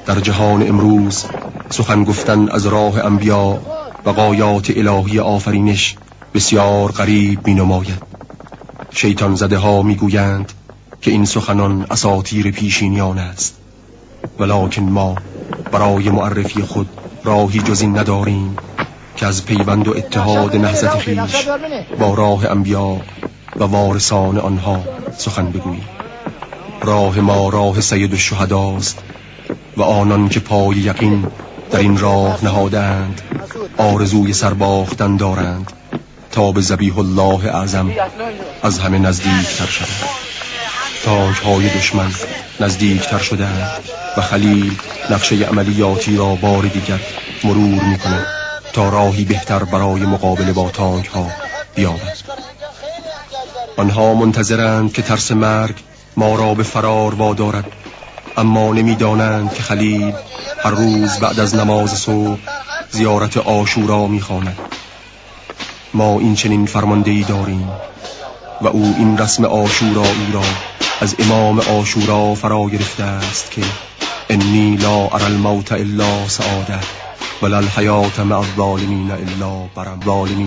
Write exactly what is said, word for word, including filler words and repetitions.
در جهان امروز سخن گفتن از راه انبیا و غایات الهی آفرینش بسیار غریب می نماید. شیطان زده ها می گویند که این سخنان اساطیر پیشینیان است، ولکن ما برای معرفی خود راهی جز این نداریم که از پیوند و اتحاد نهضت خویش با راه انبیا و وارثان آنها سخن بگوییم. راه ما راه سید الشهداست و آنان که پای یقین در این راه نهادند آرزوی سرباختن دارند تا به ذبیح الله اعظم از همه نزدیکتر شدند. تاج‌های دشمن نزدیکتر شدند و خلیل نقشه عملیاتی را بار دیگر مرور می‌کند تا راهی بهتر برای مقابله با تانک‌ها بیابد. آنها منتظرند که ترس مرگ ما را به فرار وادارد، اما نمی‌دانند که خلیل هر روز بعد از نماز صبح زیارت عاشورا می‌خواند. ما این چنین فرماندهی داریم و او این رسم عاشورایی را از امام عاشورا فرا گرفته است که انی لا اری الموت الا سعاده ولا الحیات مع الظالمین الا برم.